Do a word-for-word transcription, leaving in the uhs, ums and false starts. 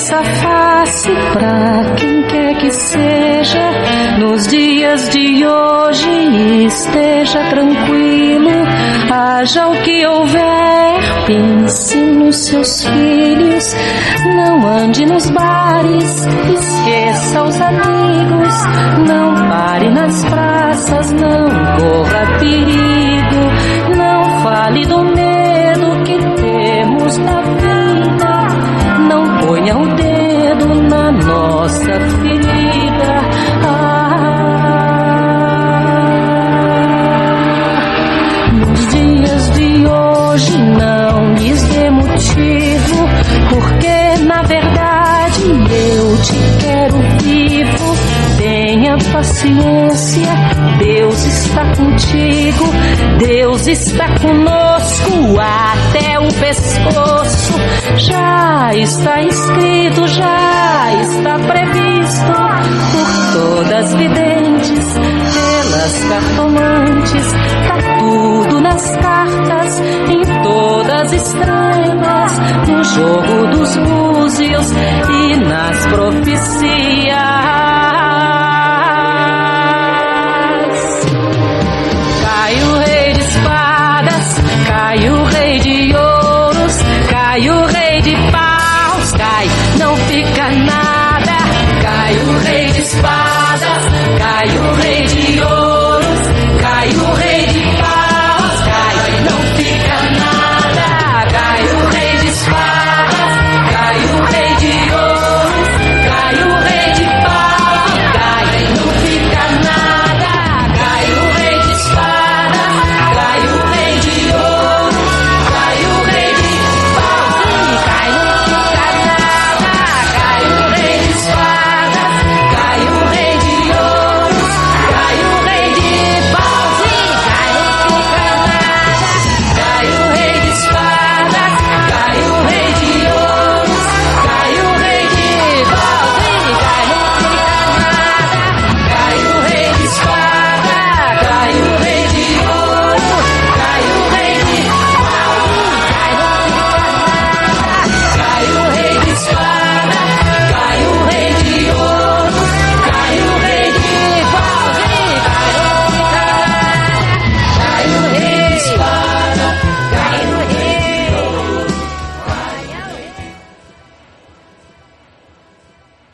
vossa face pra quem quer que seja, nos dias de hoje esteja tranquilo, haja o que houver, pense nos seus filhos, não ande nos bares, esqueça os amigos, não pare nas praças, não corra perigo, não fale do medo que temos na vida, não ponha o dedo na nossa ferida. Ah, nos dias de hoje não lhes dê motivo, porque na verdade eu te quero vivo. Tenha paciência, Deus está contigo, Deus está conosco até o pescoço. Já está escrito, já está previsto por todas videntes, pelas cartomantes, tá tudo nas cartas, em todas estrelas, no jogo dos búzios e nas profecias. Cai o rei de espadas, cai o rei de ouros, cai o rei de paus, cai, não fica nada.